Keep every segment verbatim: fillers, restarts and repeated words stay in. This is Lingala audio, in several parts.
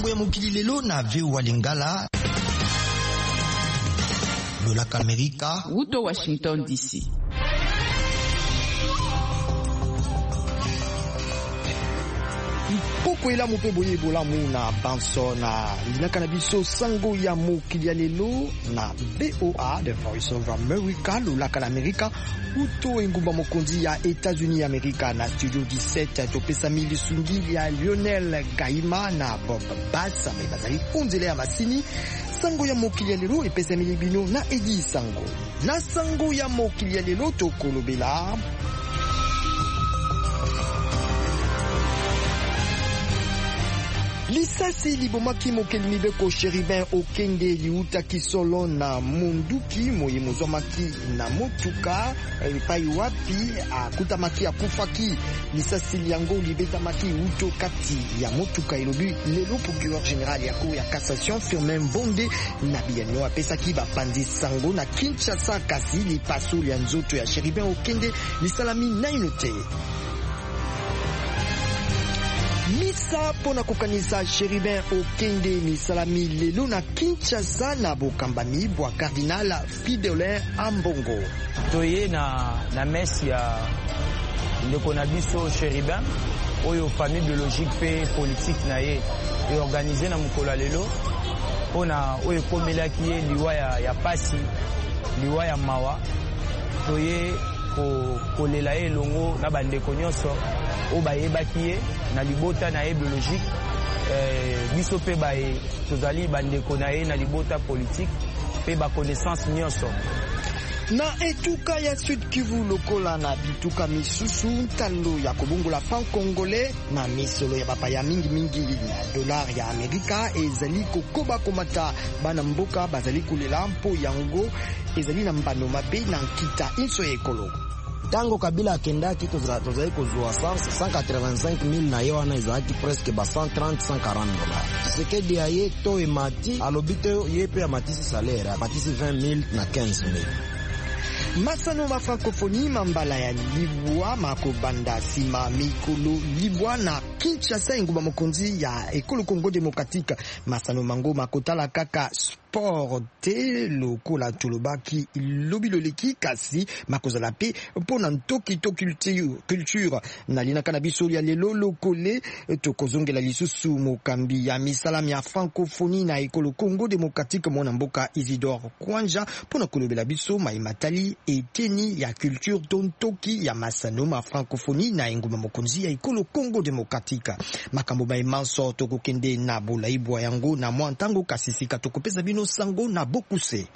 sango ya mokili lelo na V O A Lingala. Lolaka Amerika. Uto Washington D C. Poko ela mope boye bola muna banso na linaka na biso sango ya mokili ya lelo na V O A The Voice of America lolaka na Amerika uto engumba mokonzi ya États-Unis Amerika na studio dix-sept topesa mili sungi ya Lionel Gaima na Bob Bass bazali kunzele ya masini sango ya mokili ya lelo epesa mili bino na Edi Sango na sango ya mokili ya lelo tokolobela lisasi libomaki mokeli mibeko Cherubin Okenge liutaki solo na munduki moye mozwamaki na motuka epai wapi akutamaki akufaki lisasi yango libetamaki uto kati ya motuka elobi lelo procureur général ya cour ya cassation Firmin Mbonde na biano apesaki bapandi sango na Kinshasa kasi lipaso ya nzoto ya Cherubin Okenge lisalami naino te. Misa pona kukanisa Cherubin Okenge misalami lelo na Kinshasa na bokambami bwa Cardinal Fridolin Ambongo. Toye na na messe ya ndeko na biso Cherubin oyo famille biologique pe politique na ye e organiser na mukolo lelo pona oyo komelaki ye liwa ya, ya pasi liwa ya mawa toye ko kolela ye longo na bandeko nyonso o bayebaki ye na libota na ye biologique eh, biso pe baye tozali bandeko na ye na libota politique pe ba connaissance nyonso na etuka ya Sud Kivu lokola na bituka misusu ntalo ya kobongola franc congolais na misolo ya bapaya mingi mingi na dollar ya Amerika ezali kokoba komata bana mboka bazali kulela mpo yango ezali na mbano mabe na nkita inso ekolo. Tango Kabila akendaki tozali kozwa cent quatre-vingt-cinq mille na ye wana ezalaki presque ba cent trente à cent quarante dollars. Tshisekedi ya ye to emati alobi te ye pe amatisi salaire amatisi vingt mille na quinze mille. Masano ma francophonie mambala ya libwa makobanda sima mikolo libwa na Kinshasa engumba mokonzi ya ekolo Congo démocratique masano mango makotala kaka sport te lokola tulobaki lobilo leki kasi makozala pe pona ntoki to culture culture na linaka na biso ya lelo lokole tokozongela lisusu mokambi ya misalami ya francophonie na ekolo Congo démocratique mona mboka Isidore Kwanja pona kolobela biso maimatali eteni ya culture tontoki ya masano ma francophonie na engumba mokonzi ya ekolo Congo démocratique makambo ba imanso tokokende na bolaibwa yango na mwantango kasisika tokopeza bino sango na bokuse.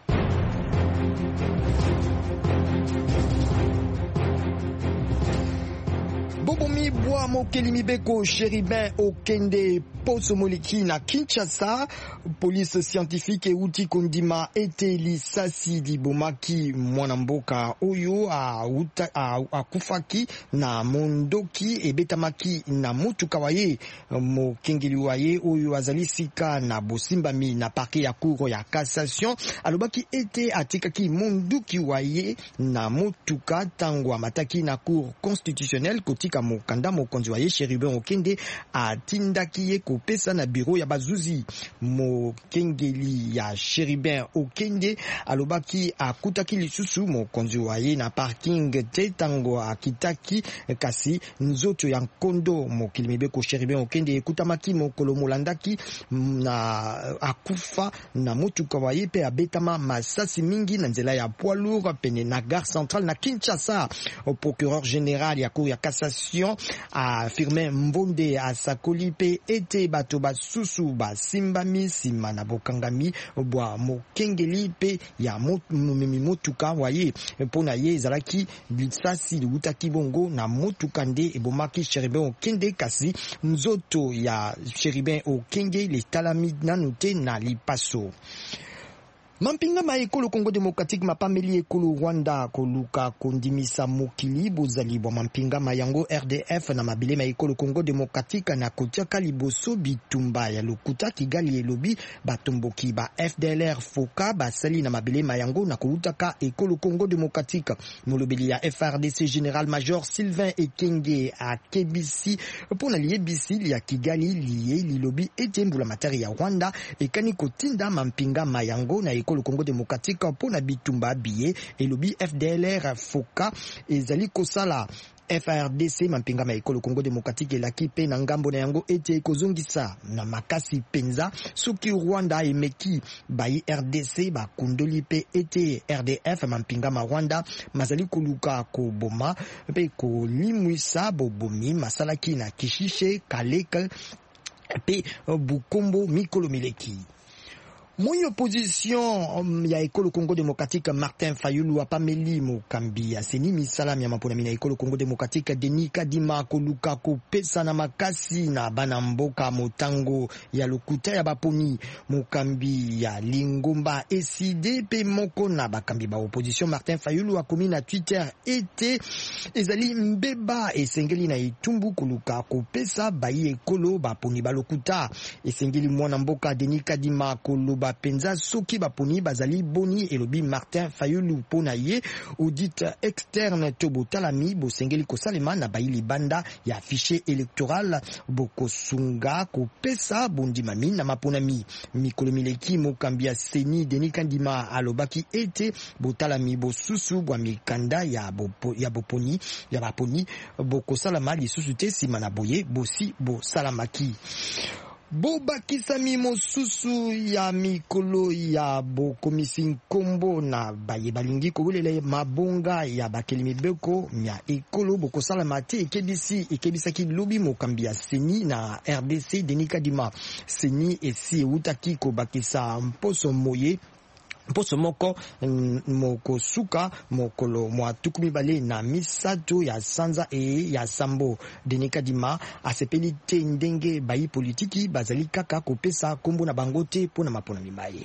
Bobomi bwa mokeli mibeko Cherubin Okenge poso moleki na Kinshasa police scientifique euti kondima ete lisasi libomaki mwana mboka oyo akufaki na mondoki ebetamaki na mutuka waye mokengeli waye oyo azali sika na bosimbami na parquet ya cour ya cassation alobaki ete atikaki monduki waye na mutuka tango amataki na cour constitutionnelle kotika mokanda mokonzi waye Cherubin Okenge atindaki ye kopesa na bureau ya bazuzi mokengeli ya Cherubin Okenge alobaki akutaki lisusu mokonzi waye na parking te tango akitaki kasi nzoto ya nkondo mokili mibeko Cherubin Okenge ekutamaki mokolo molandaki na akufa na mutuka waye pe abetama masasi mingi na nzela ya poids lourd pene na gare centrale na Kinshasa. Au procureur général ya cour ya cassation a Firmin Mbonde asakoli pe ete bato basusu basimbami sima na bokangami bwa mokengeli pe ya motuka waye mpona ye ezalaki lisasi liutaki bongo na motuka nde ebomaki Cherubin Okenge kasi nzoto ya Cherubin Okenge litalami nanu te na lipaso. Mampinga ma ekolo Congo Démocratique mapameli ekolo Rwanda koluka kondimisa mokili bozali bwa mampinga ma yango R D F na mabile ma ekolo Congo Démocratique na kotiaka liboso bitumba ya lokuta Kigali elobi batomboki ba F D L R foka basali na mabile ma yango na koutaka ekolo Congo Démocratique. Molobeli ya F R D C Général Major Sylvain Ekenge a Kebisi pona liye bisi ya Kigali liye lilobi etembula matari ya Rwanda ekani kotinda mampinga ma yango na ekolo Congo Démocratique pona bitumba biye elobi F D L R foka ezali kosala F R D C mampinga ma ekolo Congo Démocratique elaki pe na ngambo na yango ete kozongisa na makasi penza soki Rwanda emeki bayi R D C bakundoli pe ete R D F mampinga ma Rwanda mazali koluka koboma pe kolimwisa bobomi masalaki na Kishishe Kaleka pe Bukombo Mikolo Mileki. Mon opposition ya ekolo Congo Démocratique Martin Fayulu apameli mokambi ya seni misalam ya mapona mina ekolo Congo Démocratique Denis Kadima koluka kopesa na makasi na bana mboka motango ya lokuta ya baponi mokambi ya Lingomba eside pe moko na bakambi ba opposition. Martin Fayulu akomi na Twitter ete ezali mbeba esengeli na itumbu koluka kopesa bayi ekolo baponi ba lokuta esengeli mwana mboka Denis Kadima koluba penza soki baponi bazali boni elobi Martin Fayulu pona ye audit externe to botalami bosengeli kosalema na baili banda ya fichier électoral bokosunga kopesa bondimami na maponami mikolo mileki mokambi ya seni Denis Kadima alobaki ete botalami bosusu bwa mikanda ya bopo, ya boponi ya baponi bokosalama lisusu te sima na boye bosi bosalamaki. Bobakisami mosusu ya mikolo ya bokomisi nkombo na baye balingi kobulele mabonga ya bakelimi beko mya ekolo bokosalama te ekebisi ekebisaki lobi mokambi ya seni na R D C Denis Kadima. Seni esi eutaki kobakisa mposo moye mposo moko moko suka mokolo mwa tukumi bale na misato ya sanza e ya sambo. Denis Kadima asepeli te ndenge bayi politiki bazali kaka kopesa kombo na bangote pona mapona mimaye.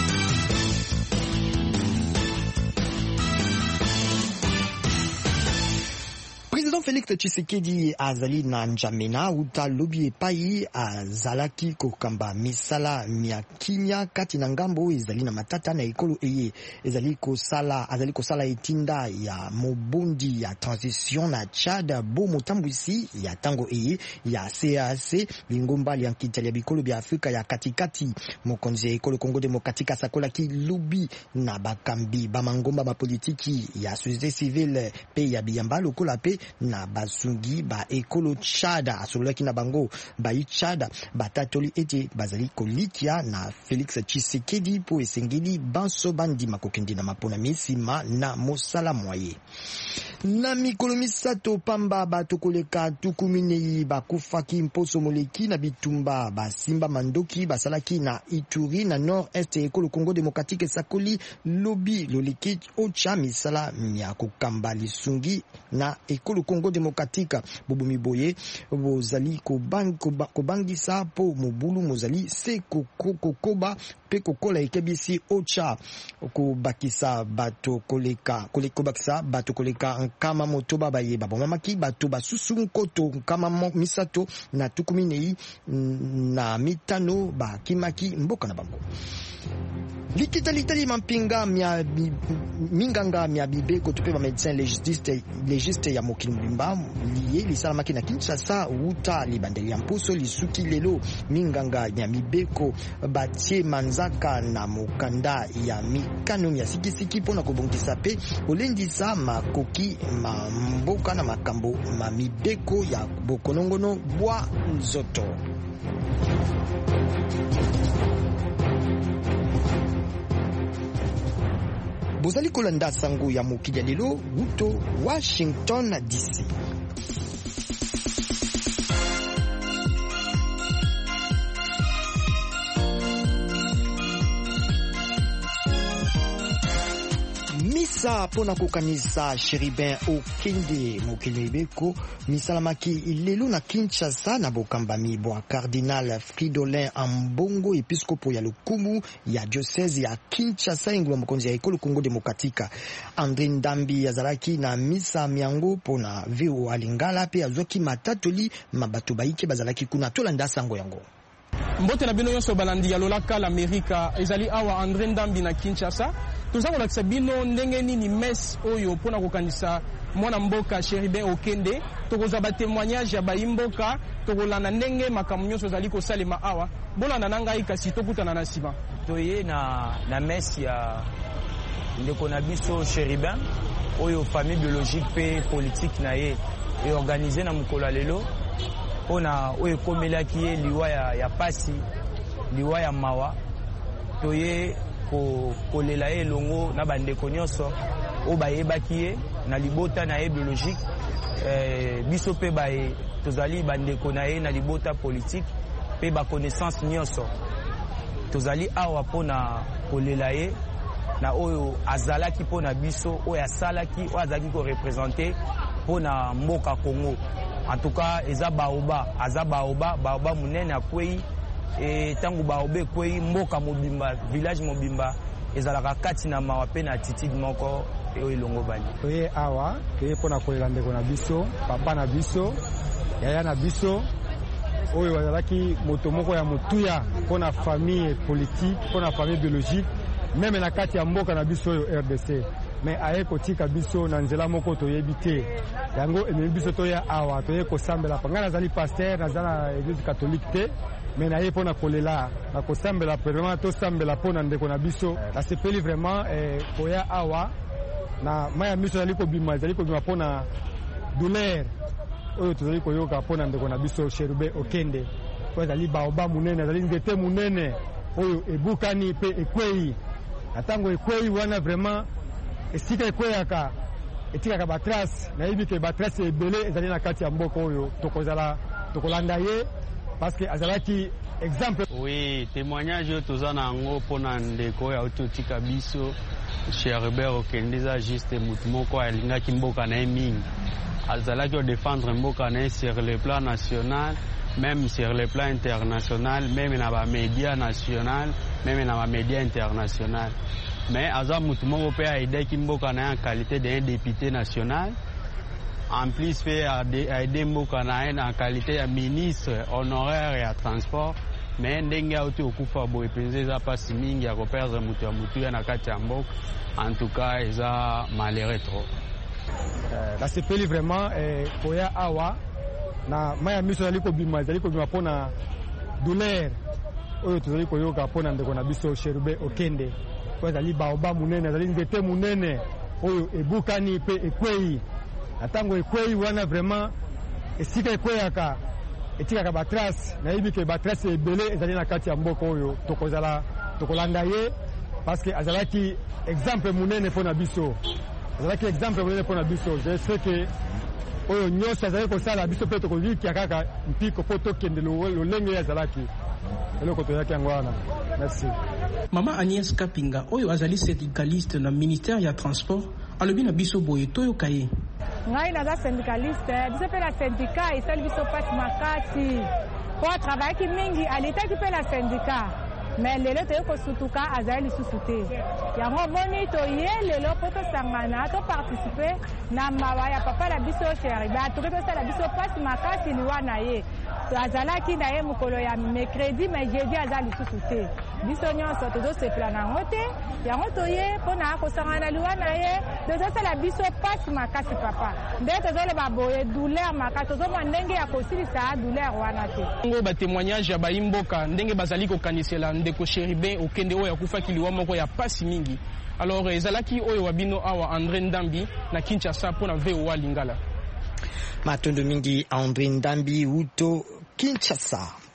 Président Félix Tshisekedi azali na njamena uta lobi epai azalaki kokamba misala mia kimia kati na ngambo ezali na matata na ekolo eye ezali kosala azali kosala etinda ya mobundi ya transition na Tchad bo motambwisi ya tango eye ya C A C Lingomba ya nkitali ya bikolo bya Afrika ya katikati. Mokonzi ya ekolo Congo Démocratique asakolaki lobi na bakambi bamangomba ba politiki ya société civile pe ya biyamba lokola pe na basungi ba ekolo Tchad asolaki na bango bayi Tchad batatoli ete bazali kolikia na Félix Tshisekedi po esengeli banso bandi makokendi na mapona misima na mosala mwaye. Na mikolo misato pamba batokoleka tukuminei bakufaki mposo moleki na bitumba basimba mandoki basalaki na Ituri na nord est ekolo Congo Démocratique sakoli lobi loleki ocha misala mya kokamba lisungi na ekolo Congo Démocratique. Bobomi boye bozali kobangisa po mobulu mozali se kokoba pe kokola ekebisi ocha kobakisa bato koleka kolekobakisa bato koleka nkama motoba baye babomamaki bato basusu nkoto nkama misato na tukuminei na mitano bakimaki mboka na bango. Likita litali mampinga mia minganga mia bibeko tupe ba médecin légiste légiste ya mokimba liye lisalamaki na Kinshasa uta libandeli ya mposo lisuki lelo minganga ya mibeko batie manzaka na mokanda ya mikano ya sikisiki pona kobongisa pe olendisa makoki mamboka na makambo ma mibeko ya bokonongono bwa nzoto. Bozali kolanda sango ya mokili lelo wuto Washington D C. Kinshasa pona kokanisa Cherubin Okende mokili beko misalamaki ilelo na Kinshasa na bokamba mibwa Cardinal Fridolin Ambongo episkopo ya Lukumu ya diocese ya Kinshasa ingwa mokonzi ya ekolo Kongo Demokratika. André Ndambi azalaki na misa miango pona veo alingala pe azoki matatoli mabato baike bazalaki kuna tolanda sango yango. Mbote na bino yoso balandi ya lolaka l'Amerika ezali awa André Ndambi na Kinshasa. Tuza kolakisa bino ndenge nini mes oyo pona kokanisa mwana mboka Cherubin Okende tokoza ba témoignage ya bayimboka tokolana ndenge makambo nyonso ezali kosalema awa bolanda na ngai kasi tokutana na sima toye na na mes ya ndeko na biso Cherubin oyo famille biologique pe politique na ye et organisé na mukolo lelo ona oyo komelaki ye liwa ya, ya pasi liwa ya mawa toye ko kolela ye longo na bandeko nyonso o bayebaki ye na libota na ye biologique eh, biso pe baye tozali bandeko na ye na libota politique pe ba connaissance nyonso tozali awa pona kolela ye na oyo azalaki pona biso oyo asalaki oyo azalaki ko représenter pona mboka Congo. En tout cas eza baoba aza baoba baoba munene akwei e tangu baobe kwei mboka mobimba village mobimba ezalaka kati na mawa pe na attitude moko oyo ilongo bani toye awa toye pona kolela ndeko na biso papa na biso yaya na biso oyo bazalaki moto moko ya motuya pona famille politique pona famille biologique même na kati ya mboka na biso oyo R D C mais aye kotika biso na nzela moko toyebi te yango ememi biso toya awa toye kosambela panga nazali pasteur nazala église catholique te mais na ye pona kolela na kosambela vraiment tosambela pona ndeko na biso nasepeli vraiment eh, koya awa na maya miso ezali kobima ezali kobima pona douleur oyo tozali koyoka pona ndeko na biso Cherubin Okende oyo ezali baoba munene ezali nzete munene oyo ebukani pe ekwei atango ekwei wana vraiment esika ekweyaka etikaka batrace nayebi ke batrace ebele ezali na kati ya mboka oyo tokozala tokolanda ye parce que azalaki exemple. Oui, témoignage oyo toza na yango mpona ndeko oyo autotika biso Cherubin Okende eza juste mutu moko alingaki mboka na ye mingi azalaki odéfendre mboka na ye sur le plan national même sur le plan international même na bamédia national même na bamédia international. Mais aza mutu moko pe aidaki mboka na ye en qualité d'un député national en plus pe aide mboka na ye en qualité ya ministre honoraire ya transport mais ndenge auti okufa boye penza eza pasi mingi ya koperdre mutu ya mutu ya na kati ya mboka en tout cas eza malheureux trop. Euh, nasepeli vraiment eh, koya awa na maya miso ezali kobima ezali kobima mpona douleur oyo tozali koyoka mpona ndeko na biso Cherubin Okende oyo ezali baoba munene ezali nzete munene oyo ebukani pe ekwei atango ekwei wana vraiment esika ekweyaka etikaka batrace nayebi ke batrace ebele ezali na kati ya mboka oyo tokozala tokolanda ye parce que azalaki exemple munene mpona biso azalaki exemple munene mpona biso je sais que oyo nyonso azali kosala biso mpe tokovikia kaka mpiko mpo tokende lolenge oyo azalaki eloko toyaki yango wana. Merci. Mama Agnès Kapinga oyo azali syndicaliste na ministère ya transport alobi na biso boye toyoka ye. Ngai naza syndicaliste biso mpe na syndicat esali biso pasi makasi po travaillaki mingi alitaki mpe na syndicat mais lelo toye kosutuka azali lisusu te yango moni toye lelo mpo tosangana toparticipe na mawa ya papa na biso Cherubin atoki tosala biso pasi makasi liwa na ye azalaki na ye mokolo ya mercredi mais jeudi aza lisusu te biso nyonso tozosepela nango te yango toye mpona kosangana liwa na ye tozosala biso pasi makasi papa nde tozoloba boye douleur makasi tozomwa ndenge ya kosilisa douleur wana te ngo batémoignage ya bayimboka ndenge bazali kokanisela ndeko Cherubin Okende oyo akufaki liwa moko ya pasi mingi alors ezalaki oyo wabino awa André Ndambi na Kinshasa mpona V O A Lingala matondo mingi André Ndambi uto Kinshasa.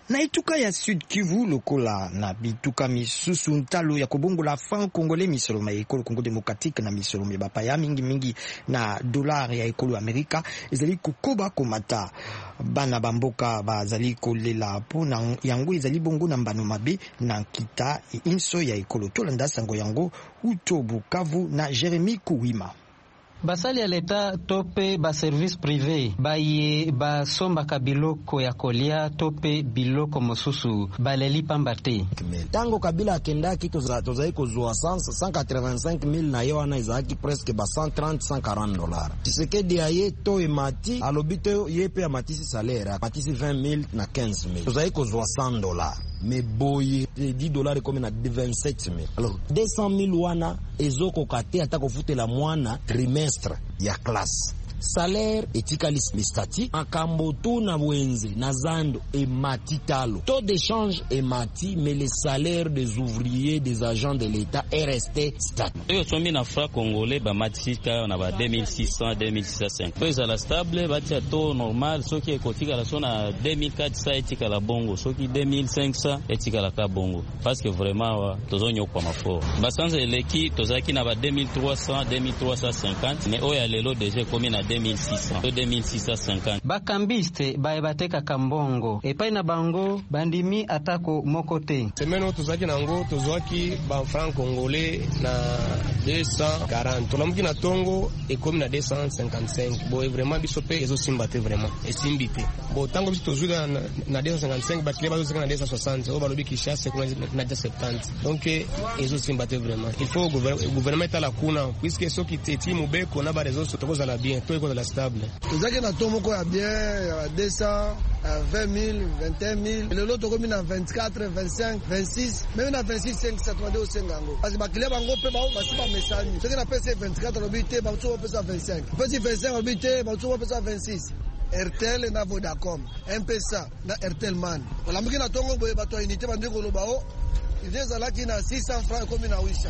Na ituka ya Sud Kivu lokola na bituka misusu ntalo ya kobongola franc congolais misoloma ya ekolo Congo démocratique na misoloma bapaya mingi mingi na dollar ya ekolo Amerika ezali kokoba komata bana bamboka bazali kolela pona yango ezali bongo na mbano mabe na kita inso ya ekolo tolanda sango yango uto Bukavu na Jérémy Kouima. Basali ya leta tope ba service privé baye basombaka biloko ya kolia tope biloko mosusu baleli pamba te. Tango Kabila akendaki tozali kozwa cent quatre-vingt-cinq mille na yo wana ezalaki presque ba cent trente à cent quarante dollars. Tshisekedi aye to emati alobi te ye pe amatisi salaire amatisi vingt mille na quinze mille. Tozali kozwa cent dollars. Mais boye dix dollars comme na vingt-sept mille. Alors deux cent mille wana ezoko kate atako futela mwana trimestre ya classe. Salaire etikali stati akambo tu na wenze na zando et matitalo. Taux d'échange est mati, mais le salaire des ouvriers des agents de l'État est resté stable. Yo sombi na franc congolais ba matika na ba deux mille six cents deux mille six cent cinquante. Peu za la stable ba tia taux normal soki ekotika la sona deux mille quatre cents etika la bongo soki deux mille cinq cents etika la ka bongo parce que vraiment wa tozonyo kwa mafort. Ba sans eleki tozaki na ba deux mille trois cents deux mille trois cent cinquante mais oya lelo déjà comme na deux mille six cents deux mille six cent cinquante. Bakambiste baebateka kambongo epai na bango bandimi atako mokote. Semeno tozaki nango tozwaki ba franc congolais na deux cent quarante. Tolamuki na tongo et comme na deux cent cinquante-cinq. Bo vraiment bisope ezo simbate vraiment. Et simbite. Bo tango biso tozuda na, na deux cent cinquante-cinq bakile bazo na deux cent soixante. O balobi kishase kuna na deux cent soixante. Donc ezo simbate vraiment. Il faut le gouvernement ta la kuna puisque ceux qui teti mubeko na ba réseaux sotokoza la bien to eko la stable. Tozaki na tomoko ya bien ya deux cents vingt mille vingt et un mille le lot comme na vingt-quatre vingt-cinq vingt-six même na vingt-six cinq cent au Sengango parce que bakile bango pe ba basi ba message c'est na P C vingt-quatre lobité ba tso P C vingt-cinq P C vingt-cinq lobité ba tso P C vingt-six Airtel na Vodacom M P S A na Airtel man la miki na tongo boye ba to unité ba ndeko lobao ils alaki na six cents francs comme na wisha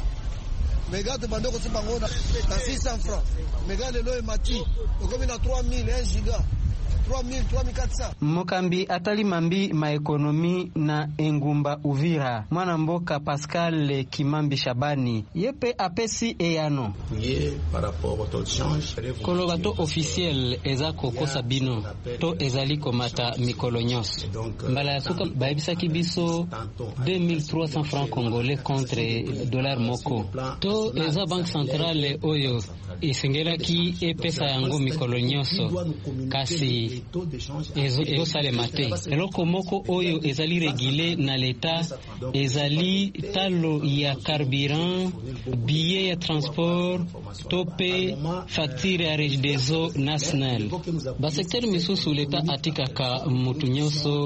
Mega te bando ko bango na six cents francs. Mega lelo e mati. Comme na trois mille un giga. trois mille trois mille quatre cents. Mokambi atali mambi ma ekonomi na engumba Uvira. Mwana mboka Pascal Kimambi Shabani. Yepe apesi eyano. Par rapport au taux de change. Kologato officiel eza kokosa bino. To ezali komata mikolonyos. Mbala suka baibisa kibiso deux mille trois cents francs congolais contre dollar moko. To eza banque centrale oyo isengela ki epesa yango mikolonyoso kasi ezo ezo salemate eloko moko oyo ezali régulé na l'État ezali talo ya carburant billet ya transport tope facture ya regideso national ba secteur misusu l'État atikaka mutu nyonso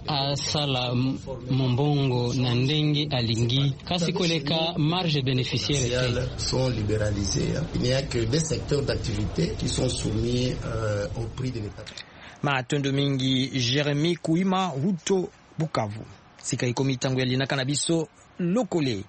asala mombongo na ndenge alingi kasi koleka marge bénéficiaire sont libéralisés. Il n'y a que des secteurs d'activité qui sont soumis euh, au prix de l'État. Matondo mingi Jérémy Kouima Huto Bukavu. Sika ikomi tangu ya linaka na biso lokole.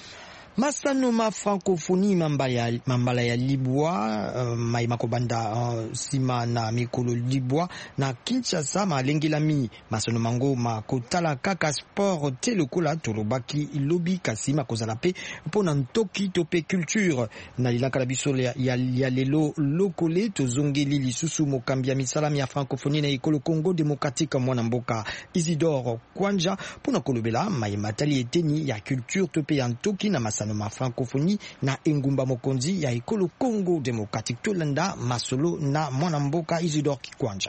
Masano ma francophonie mambala, mambala ya Libwa uh, mai makobanda uh, sima na mikolo Libwa na Kinshasa malengelami masano mango makotala kaka sport telokola tolobaki ilobi kasima kozala pe pona ntoki tope culture na lilaka la biso ya, ya, ya lelo lokole tozongeli lisusu mokambi ya misalami ya francophonie na ikolo Congo démocratique mwana mboka Isidore Kwanja pona kolobela mai matali eteni ya culture tope ya ntoki na masano ma francophonie na engumba mokonzi ya ekolo Congo démocratique tolanda masolo na mwana mboka Isidore Kwanja.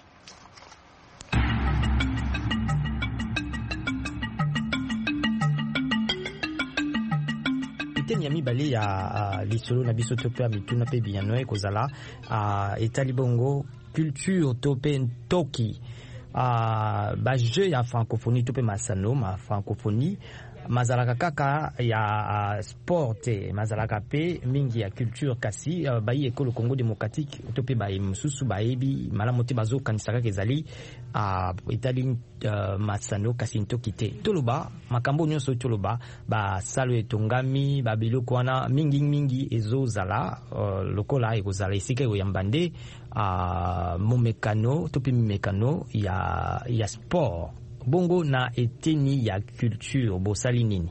Iteni ya mibale ya uh, lisolo na biso tope ya mituna pe bianoe kozala uh, etali bongo culture tope ntoki uh, ba jeu ya francophonie tope masano ma francophonie mazalaka kaka ya uh, sport mazalaka pe mingi ya culture kasi uh, bayi ekolo Congo démocratique tope bayi mususu bayebi malamu te bazo kanisaka kezali uh, itali uh, masano kasi ntoki te toloba makambo nyonso toloba ba salo etongami ba biloko wana mingi mingi ezozala uh, lokola ekozala esika yoyambande uh, momekano tope mimekano ya ya sport bongo na eteni ya culture bosali nini?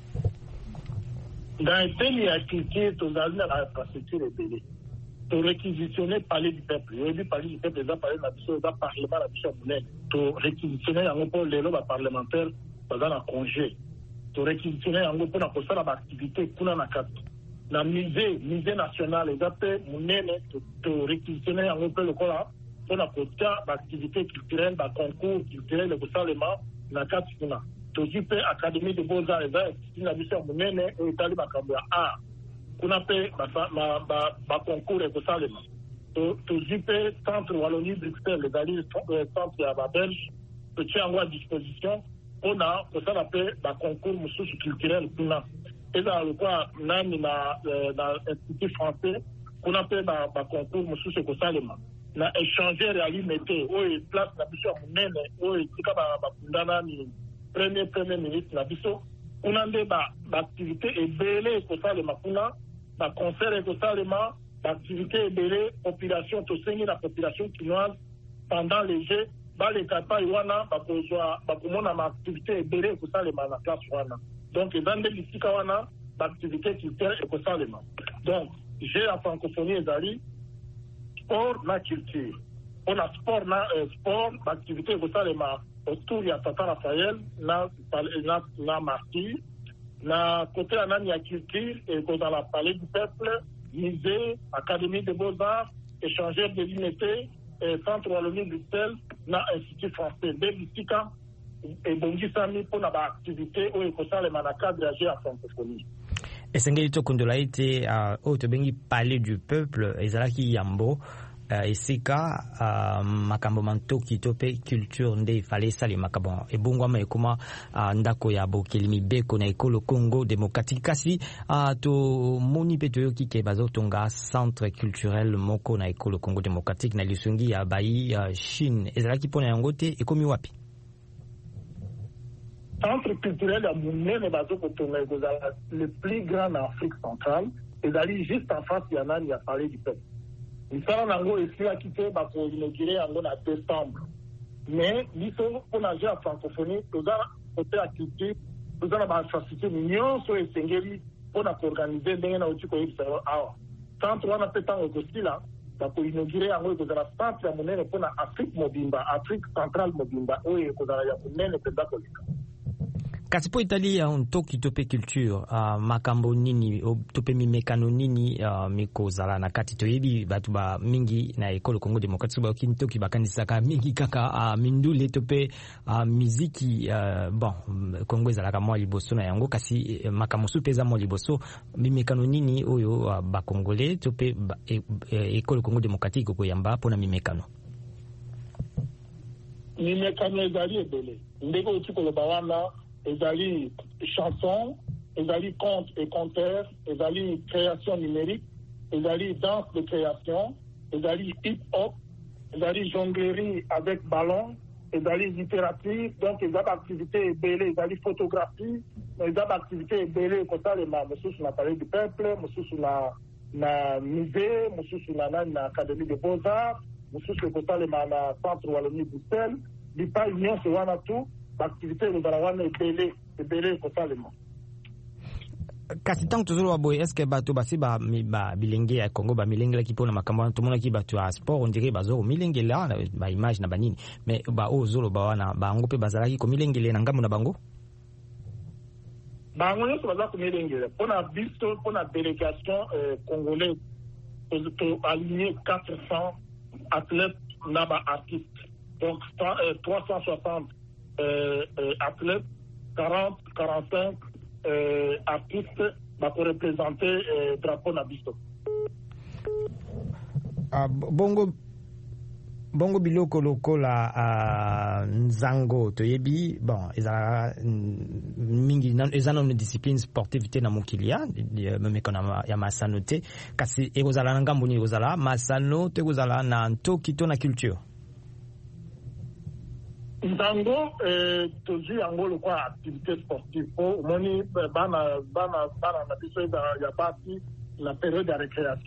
Dans eteni ya culture tozali na infrastructure ebele to réquisitionner palais du peuple. Il dit palais du peuple, ils ont parlé de la biso, ils ont parlement la biso monnaie. To réquisitionner yango pour les lois parlementaires dans un congé. To réquisitionner yango pour na posala ba activité kuna na kat. Na musée, musée national, ils ont fait monnaie to réquisitionner yango pour le kola pour na posala ba activité culturelle, ba concours culturel le posalement na kat kuna. To jipe académie de beaux-arts, ils ont la biso monnaie et tali makambo ya art. Kuna pe ba ba ba concours et kosalema to to jipe centre Wallonie Bruxelles les alliés centre ya ba belge to tient à disposition on a kosala pe ba concours mususu culturel kuna eza lokwa nani na na institut français kuna pe ba ba concours mususu kosalema na échanger réalité oyo place na biso munene oyo tika ba ba kundana ni premier premier ministre na biso kuna nde ba ba activité ebele kosalema kuna ba concert et totalement d'activité ebele population to sengi la population chinoise pendant les jeux ba les kapa iwana ba kozwa ba komona ma activité ebele totalement na place wana donc dans des bisika wana ba activité culturelle et totalement donc j'ai la francophonie ezali sport na culture on a sport na euh, sport activité totalement autour ya Tata Raphaël na na na martyr na côté anani ya culture et dans la palais du peuple, musée, académie de beaux-arts, échangeur de l'unité, centre Wallonie Bruxelles, na institut français de Bisika et Bongisami pour la activité où il faut ça les manaka de la à francophonie. Esengeli to kondola ite o to bengi palais du peuple ezalaki yambo Uh, esika uh, makambo mantoki to pe culture nde fale sali makambo ebungwama ekuma uh, ndako ya bokelimi beko na ekolo Congo démocratique kasi uh, to moni pe toyoki ke bazotonga centre culturel moko na ekolo Congo démocratique na lisungi ya bayi uh, Chine ezalaki pona yango te ekomi wapi? Centre culturel ya munene bazokotonga ekozala le plus grand en Afrique centrale ezali juste en face ya nani ya palais du peuple. Misala nango esila kite bako inauguré yango na décembre. Mais biso pour la jeu francophonie toza côté activité toza ba facilité nyonso esengeli pour na organiser ndenge na otiko yibisa awa. Centre wana petango kosila bako inauguré yango ekozala centre ya monene pour na Afrique mobimba, Afrique centrale mobimba oyo ekozala ya monene penda kolika. Kasi po Italie ya untoki tope culture uh, makambo nini tope mimekano nini uh, miko zala na kati toyebi batu ba mingi na ekolo Congo démocratique ba kintoki bakanisaka mingi kaka uh, mindule tope uh, muziki uh, bon Congo zala kama liboso na yango kasi uh, makamusu peza mo liboso mimekano nini oyo uh, ba congolais tope ba, e, e, ekolo Congo démocratique ko yamba pona mimekano mimekano ezali ebele ndeko otiko bawana ezali chanson, ezali conte et conteur, ezali création numérique, ezali danse de création, ezali hip-hop, ezali jonglerie avec ballon, ezali littérature, donc ezali activité ebele, ezali photographie, ezali activité ebele kosalema mosusu na palais du peuple, mosusu na na musée, mosusu na na académie de beaux-arts, mosusu kosalema na centre Wallonie Bruxelles, bipa nyonso wana tout l'activité de Barawana est belée, est belée totalement. Kasi tangu tuzuru wa boy eske bato basi ba ba bilenge ya Congo ba milenge la kipona makambo tumona ki bato ya sport on dirait bazo milenge la ba image na banini mais ba ozolo ba wana ba ngope bazalaki ko milenge le na ngambo na bango ba ngoyo so bazako milenge pona biso pona délégation euh, congolaise to aligner quatre cents athlètes na ba artistes donc euh, trois cent soixante Euh, euh, athlètes, quarante, quarante-cinq euh, artistes pour représenter le euh, drapeau Nabiso. Uh, bongo bongo biloko lokola uh, nzango toyebi bon eza mingi ezana une discipline sportive te na mokilia meme kona ya masano te kasi ekozala na ngambo ni ekozala masano te ekozala na ntoki to na culture. Nzango eh, tozi yango lokwa activité sportive po moni bana bana bana na biso ya basi la période de récréation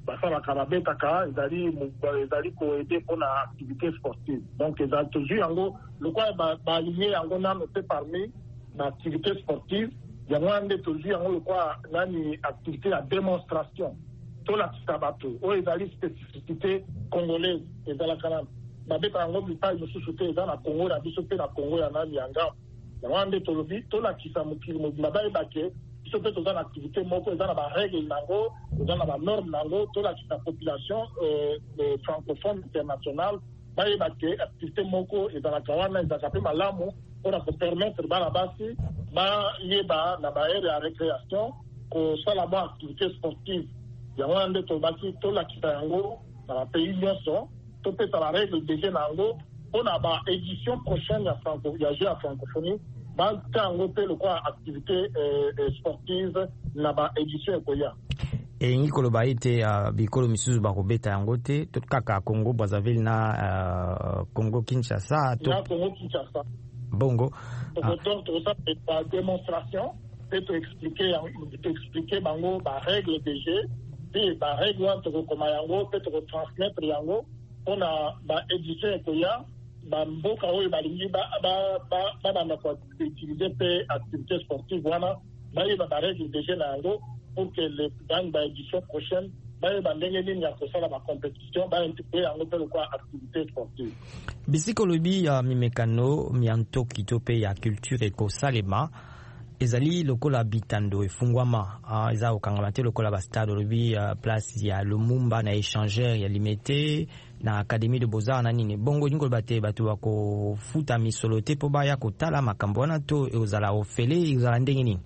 basalaka babetaka ezali ezali koede mpona activité sportive. Donc ezali toujours yango lokwa baaligné yango nano te parmi baactivité sportive yango wana nde tozwi yango lokwa nani activité ya démonstration tolakisa bato oyo ezali spécificité congolaise ezalaka nano babeta yango bipai mosusu te eza na Congo na biso mpe na Congo ya nani ya ngambo yango wana nde tolobi tolakisa mokili mobimba bayebake biso mpe toza na activité moko eza na barègle nango eza na banorme nango tolakisa population francophone internationale bayebake activité moko ezalaka wana ezalaka mpe malamu mpona kopermettre bana basi bayeba na baere ya récréation kosala mwa activité sportive yango wana nde tobaki tolakisa yango na bapays nyonso topesa barègle dege na yango mpona baédition prochaine ya jeu ya francophonie batika yango mpe lokwa activité sportive na baédition ekoya elingi koloba ete uh, bikolo misusu bakobeta yango te kaka Congo Brazzaville na uh, Congo Kinshasa to... na Congo Kinshasa bongo donc toza pa démonstration pe to expliquer to expliquer bango ba règle de jeu pe ba règle wana tokokoma yango pe tokotransmettre yango mpona ba édition ekoya bamboka oyo balingi babanda koutilize mpe activité sportive wana bayeba barègle de jeu na yango pour que le dans baédition prochaine bayeba ndenge nini ya kosala bacompétition baintegre yango mpe lokwa activité sportive. Bisika olobi ya mimekano miantoki to mpe ya culture ekosalema ezali lokola bitando efungwama eza kokangama te lokola bastade olobi place ya Lumumba na échangeur ya Limete na Académie de Beaux-Arts na nini bongo ningo bate bato bakofuta misolo te mpo baya kotala makambo wana to ezala ofele ezala ndenge nini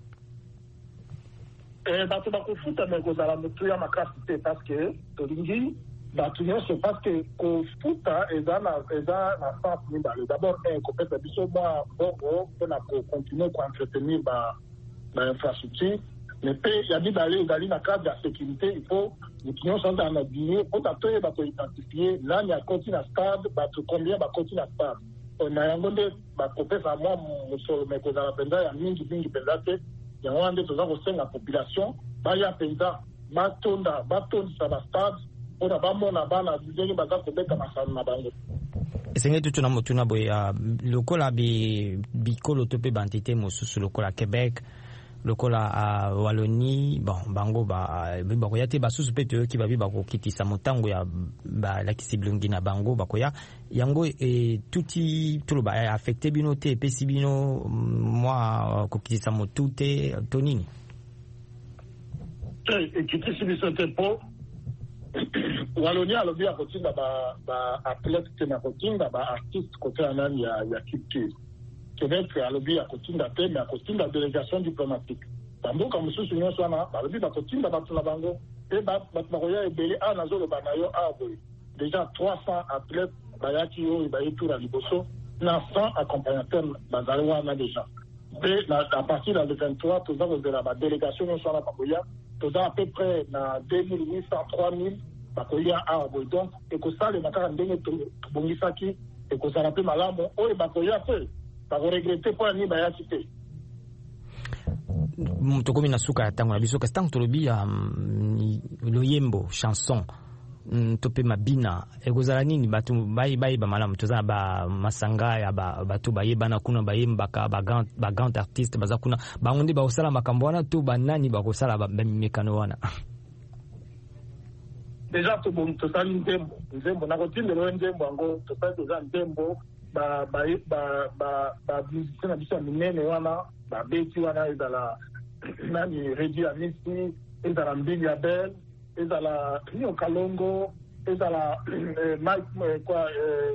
bato bakofuta me kozala motuya makasi te parce que tolingi bato nyonso parce que kofuta eza na sens mibale d'abord un kopesa biso mwa bongo mpona kocontinue koentretenir bainfrastructure mais mpe ya mibale ezali na cadre ya sécurité il faut motu nyonso azala na billet mpona toyeba koidentifie nani akoti na stade bato combien bakoti na stade na yango nde bakopesa mwa mosolo me kozala mpenza ya mingi mingi mpenza te yango wana nde toza kosenga population baya mpenza batonda batondisa bastade mpona bamona bana ndenge baza kobeta masano na bango esenge tutu na motuna boye lokola bikolo to mpe bantite mosusu lokola Québec lokola uh, Wallonie bon bango bakoya te basusu mpe toyoki babi bakokitisa motango ya balakisi bilongi na bango bakoya yango e, tuti toloba affecte bino te epesi bino mwa kokitisa motu te to nini ekitisi biso te mpo Wallonie alobi akotinda baathlète te na kotinda baartiste kote ya nani ya culture Québec alobi akotinda te me akotinda délégation diplomatique bamboka mosusu nyonso wana balobi bakotinda bato na bango mpe bato bakoya ebele awa nazoloba na yo awa boye déjà trois cents athlètes bayaki oyo bayetura liboso na cent accompagnateurs bazali wana déjà mpe à partir ya le vingt-trois toza kozela badélégation nyonso wana bakoya toza à peu près na deux mille huit cents trois mille bakoya awa boye donc ekosalema kaka ndenge tobongisaki ekozala mpe malamu oyo bakoya te bakoregrete mpo ani bayaki te tokomi na suka ya ntango na biso kasi ntango tolobi ya loyembo chanson to mpe mabina ekozala nini bato bayeba malamu toza na bamasanga ya bato bayebana kuna bayembaka bagrand artiste baza kuna bango nde bakosala makambo wana to banani bakosala bamimekano wana deja tosali nzembo nzembo nakotindela oyo nzembo yango tosali toza nzembo bamusicien na biso ya minene wana babeti wana ezala nani Redi Amisi ezala Mbili ya Bel ezala Rio Kalongo ezala Mike kwa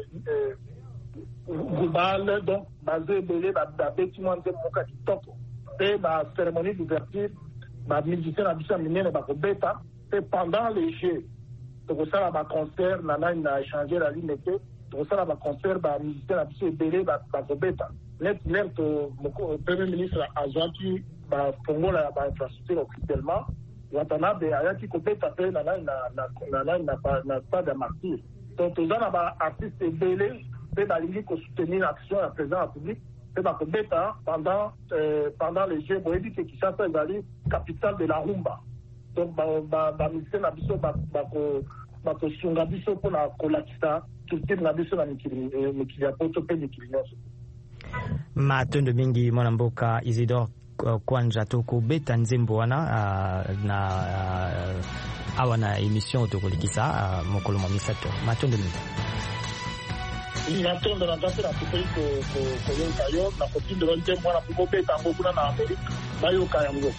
Global donc bazo ebele babeti mwa nzembo moko ya kitoko mpe bacérémonie d'ouverture bamusicien na biso ya minene bakobeta mpe pendant les jeux tokosala baconcert na nani na échanger la ligne te tokosala baconcert bamusicien na biso ebele bakobeta net lere to premier ministre azwaki bafongola ya bainfrastructure officiellement watanabe ayaki kobeta mpe na nani na stade ya martyr donc toza na baartiste ebele mpe balingi kosoutenir action ya président ya publique mpe bakobeta pendant pendant les jeux boyebi ke Kinshasa ezali capitale de la rumba donc bamisite na biso bakosunga biso mpona kolakisa culture na biso na mikili ya poto mpe mikili nyonso. Matondo mingi mwana mboka Isidore Kwanja tokobeta nzembo wana uh, na uh, awa na emission tokolikisa uh, mokolo mwa misato. Matondo mingi natondo na nzambe na topeli koyoka yo na kotindela nzembo wana kokobeta yango kuna na Amerika bayoka yango.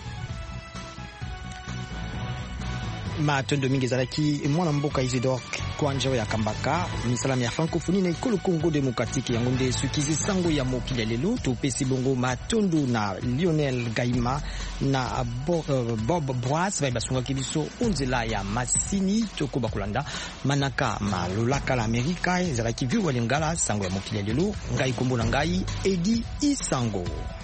Matondo mingi ezalaki mwana mboka Isidore Kwanja ya kambaka misala ya francophonie na ekolo Congo démocratique yango nde sukizi sango ya mokili ya lelo topesi bongo matondo na Lionel Gaima na Bob Boas vai basungaki biso onzela ya masini tokoba kolanda manaka malolaka la Amerika ezalaki viwa lingala sango ya mokili ya lelo ngai kombo na ngai Edi Isango.